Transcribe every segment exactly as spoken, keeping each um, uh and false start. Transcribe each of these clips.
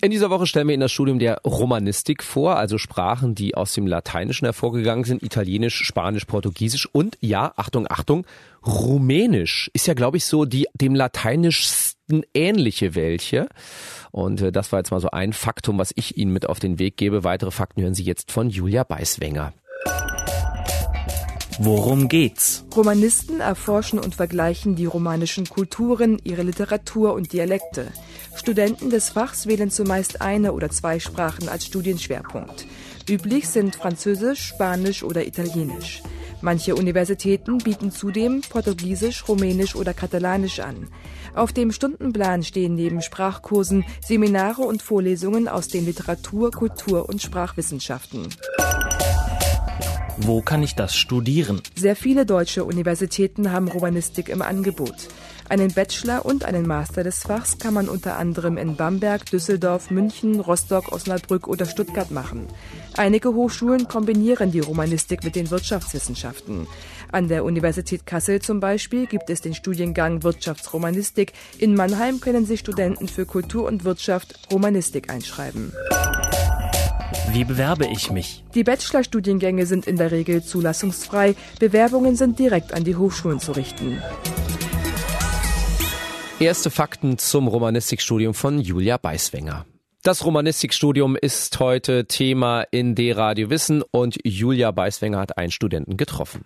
In dieser Woche stellen wir Ihnen das Studium der Romanistik vor, also Sprachen, die aus dem Lateinischen hervorgegangen sind, Italienisch, Spanisch, Portugiesisch und, ja, Achtung, Achtung, Rumänisch ist ja, glaube ich, so die dem Lateinischsten ähnliche welche. Und äh, das war jetzt mal so ein Faktum, was ich Ihnen mit auf den Weg gebe. Weitere Fakten hören Sie jetzt von Julia Beiswenger. Worum geht's? Romanisten erforschen und vergleichen die romanischen Kulturen, ihre Literatur und Dialekte. Studenten des Fachs wählen zumeist eine oder zwei Sprachen als Studienschwerpunkt. Üblich sind Französisch, Spanisch oder Italienisch. Manche Universitäten bieten zudem Portugiesisch, Rumänisch oder Katalanisch an. Auf dem Stundenplan stehen neben Sprachkursen Seminare und Vorlesungen aus den Literatur-, Kultur- und Sprachwissenschaften. Wo kann ich das studieren? Sehr viele deutsche Universitäten haben Romanistik im Angebot. Einen Bachelor und einen Master des Fachs kann man unter anderem in Bamberg, Düsseldorf, München, Rostock, Osnabrück oder Stuttgart machen. Einige Hochschulen kombinieren die Romanistik mit den Wirtschaftswissenschaften. An der Universität Kassel zum Beispiel gibt es den Studiengang Wirtschaftsromanistik. In Mannheim können sich Studenten für Kultur und Wirtschaft Romanistik einschreiben. Wie bewerbe ich mich? Die Bachelorstudiengänge sind in der Regel zulassungsfrei. Bewerbungen sind direkt an die Hochschulen zu richten. Erste Fakten zum Romanistikstudium von Julia Beiswenger. Das Romanistikstudium ist heute Thema in D-Radio Wissen und Julia Beiswenger hat einen Studenten getroffen.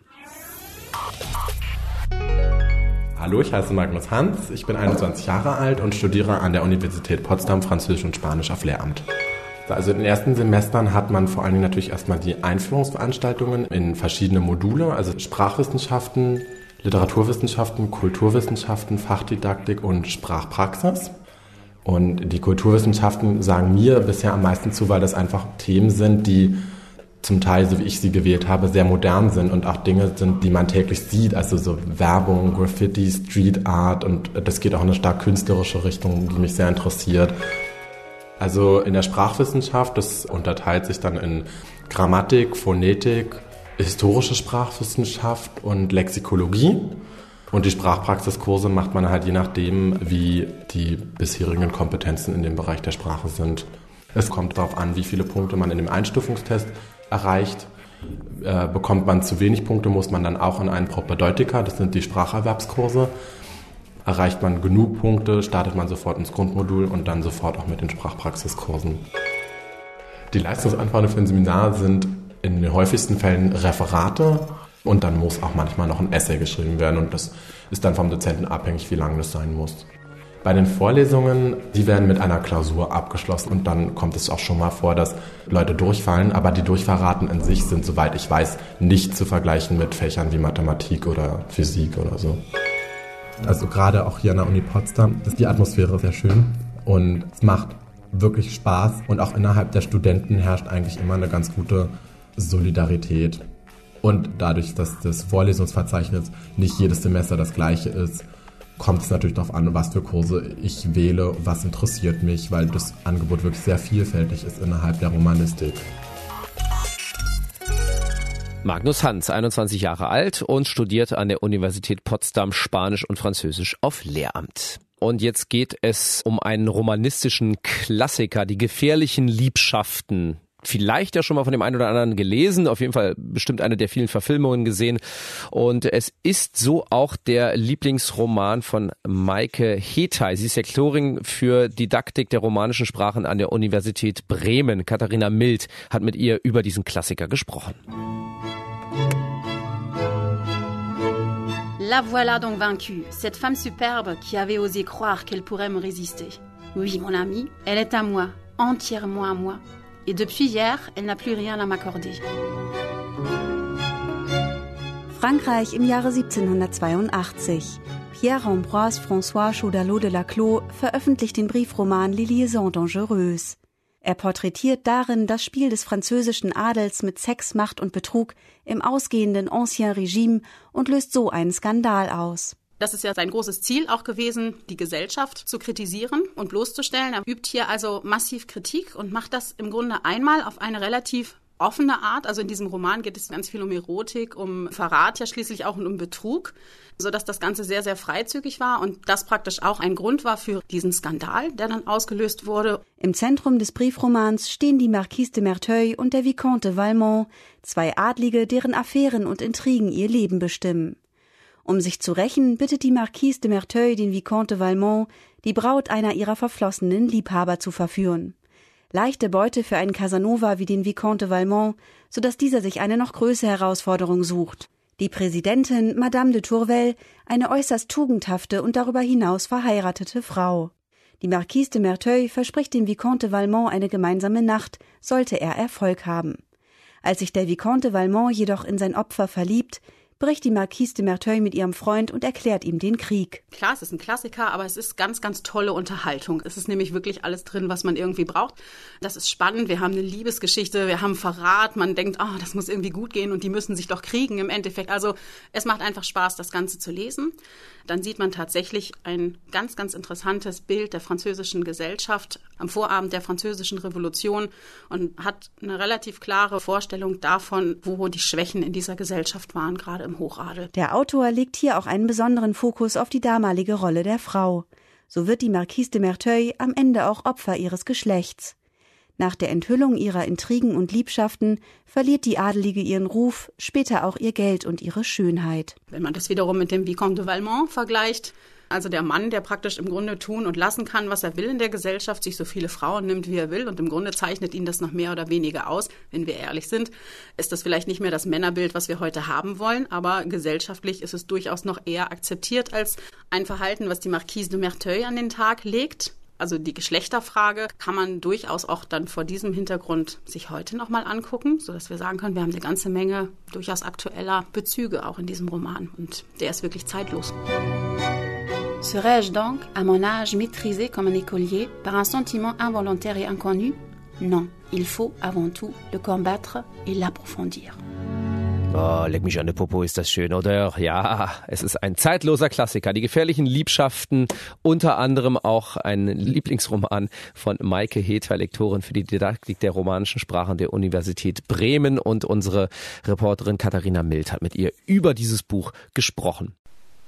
Hallo, ich heiße Magnus Hans, ich bin einundzwanzig Jahre alt und studiere an der Universität Potsdam Französisch und Spanisch auf Lehramt. Also in den ersten Semestern hat man vor allen Dingen natürlich erstmal die Einführungsveranstaltungen in verschiedene Module, also Sprachwissenschaften, Literaturwissenschaften, Kulturwissenschaften, Fachdidaktik und Sprachpraxis. Und die Kulturwissenschaften sagen mir bisher am meisten zu, weil das einfach Themen sind, die zum Teil, so wie ich sie gewählt habe, sehr modern sind und auch Dinge sind, die man täglich sieht, also so Werbung, Graffiti, Street Art und das geht auch in eine stark künstlerische Richtung, die mich sehr interessiert. Also in der Sprachwissenschaft, das unterteilt sich dann in Grammatik, Phonetik, historische Sprachwissenschaft und Lexikologie. Und die Sprachpraxiskurse macht man halt je nachdem, wie die bisherigen Kompetenzen in dem Bereich der Sprache sind. Es kommt darauf an, wie viele Punkte man in dem Einstufungstest erreicht. Äh, bekommt man zu wenig Punkte, muss man dann auch in einen Propedeutika, das sind die Spracherwerbskurse. Erreicht man genug Punkte, startet man sofort ins Grundmodul und dann sofort auch mit den Sprachpraxiskursen. Die Leistungsanforderungen für ein Seminar sind in den häufigsten Fällen Referate und dann muss auch manchmal noch ein Essay geschrieben werden und das ist dann vom Dozenten abhängig, wie lang das sein muss. Bei den Vorlesungen, die werden mit einer Klausur abgeschlossen und dann kommt es auch schon mal vor, dass Leute durchfallen, aber die Durchfallraten an sich sind, soweit ich weiß, nicht zu vergleichen mit Fächern wie Mathematik oder Physik oder so. Also gerade auch hier an der Uni Potsdam ist die Atmosphäre sehr schön und es macht wirklich Spaß und auch innerhalb der Studenten herrscht eigentlich immer eine ganz gute Solidarität. Und dadurch, dass das Vorlesungsverzeichnis nicht jedes Semester das gleiche ist, kommt es natürlich darauf an, was für Kurse ich wähle, was interessiert mich, weil das Angebot wirklich sehr vielfältig ist innerhalb der Romanistik. Magnus Hans, einundzwanzig Jahre alt und studiert an der Universität Potsdam Spanisch und Französisch auf Lehramt. Und jetzt geht es um einen romanistischen Klassiker, die gefährlichen Liebschaften. Vielleicht ja schon mal von dem einen oder anderen gelesen, auf jeden Fall bestimmt eine der vielen Verfilmungen gesehen. Und es ist so auch der Lieblingsroman von Maike Hetay. Sie ist Lektorin für Didaktik der romanischen Sprachen an der Universität Bremen. Katharina Mild hat mit ihr über diesen Klassiker gesprochen. La voilà donc vaincue, cette femme superbe qui avait osé croire qu'elle pourrait me résister. Oui, mon ami, elle est à moi, entièrement à moi. Et depuis hier, elle n'a plus rien à m'accorder. Frankreich im Jahre siebzehnhundertzweiundachtzig. Pierre-Ambroise François Choudalot de Laclos veröffentlicht den Briefroman Les Liaisons Dangereuses. Er porträtiert darin das Spiel des französischen Adels mit Sex, Macht und Betrug im ausgehenden Ancien Regime und löst so einen Skandal aus. Das ist ja sein großes Ziel auch gewesen, die Gesellschaft zu kritisieren und bloßzustellen. Er übt hier also massiv Kritik und macht das im Grunde einmal auf eine relativ offene Art. Also in diesem Roman geht es ganz viel um Erotik, um Verrat ja schließlich auch und um Betrug, sodass das Ganze sehr, sehr freizügig war und das praktisch auch ein Grund war für diesen Skandal, der dann ausgelöst wurde. Im Zentrum des Briefromans stehen die Marquise de Merteuil und der Vicomte de Valmont, zwei Adlige, deren Affären und Intrigen ihr Leben bestimmen. Um sich zu rächen, bittet die Marquise de Merteuil den Vicomte de Valmont, die Braut einer ihrer verflossenen Liebhaber zu verführen. Leichte Beute für einen Casanova wie den Vicomte de Valmont, sodass dieser sich eine noch größere Herausforderung sucht. Die Präsidentin, Madame de Tourvel, eine äußerst tugendhafte und darüber hinaus verheiratete Frau. Die Marquise de Merteuil verspricht dem Vicomte de Valmont eine gemeinsame Nacht, sollte er Erfolg haben. Als sich der Vicomte de Valmont jedoch in sein Opfer verliebt, bricht die Marquise de Merteuil mit ihrem Freund und erklärt ihm den Krieg. Klar, es ist ein Klassiker, aber es ist ganz, ganz tolle Unterhaltung. Es ist nämlich wirklich alles drin, was man irgendwie braucht. Das ist spannend. Wir haben eine Liebesgeschichte, wir haben Verrat. Man denkt, ah, oh, das muss irgendwie gut gehen und die müssen sich doch kriegen im Endeffekt. Also es macht einfach Spaß, das Ganze zu lesen. Dann sieht man tatsächlich ein ganz, ganz interessantes Bild der französischen Gesellschaft am Vorabend der Französischen Revolution und hat eine relativ klare Vorstellung davon, wo die Schwächen in dieser Gesellschaft waren, gerade im Hochadel. Der Autor legt hier auch einen besonderen Fokus auf die damalige Rolle der Frau. So wird die Marquise de Merteuil am Ende auch Opfer ihres Geschlechts. Nach der Enthüllung ihrer Intrigen und Liebschaften verliert die Adelige ihren Ruf, später auch ihr Geld und ihre Schönheit. Wenn man das wiederum mit dem Vicomte de Valmont vergleicht, also der Mann, der praktisch im Grunde tun und lassen kann, was er will in der Gesellschaft, sich so viele Frauen nimmt, wie er will und im Grunde zeichnet ihn das noch mehr oder weniger aus. Wenn wir ehrlich sind, ist das vielleicht nicht mehr das Männerbild, was wir heute haben wollen, aber gesellschaftlich ist es durchaus noch eher akzeptiert als ein Verhalten, was die Marquise de Merteuil an den Tag legt. Also die Geschlechterfrage kann man durchaus auch dann vor diesem Hintergrund sich heute nochmal angucken, sodass wir sagen können, wir haben eine ganze Menge durchaus aktueller Bezüge auch in diesem Roman und der ist wirklich zeitlos. Serais-je donc, à mon âge, maîtrisée comme un écolier par un sentiment involontaire et inconnu? Non, il faut avant tout le combattre et l'approfondir. Oh, leck mich an der Popo, ist das schön, oder? Ja, es ist ein zeitloser Klassiker. Die gefährlichen Liebschaften, unter anderem auch ein Lieblingsroman von Maike Hetwer, Lektorin für die Didaktik der romanischen Sprachen der Universität Bremen. Und unsere Reporterin Katharina Mild hat mit ihr über dieses Buch gesprochen.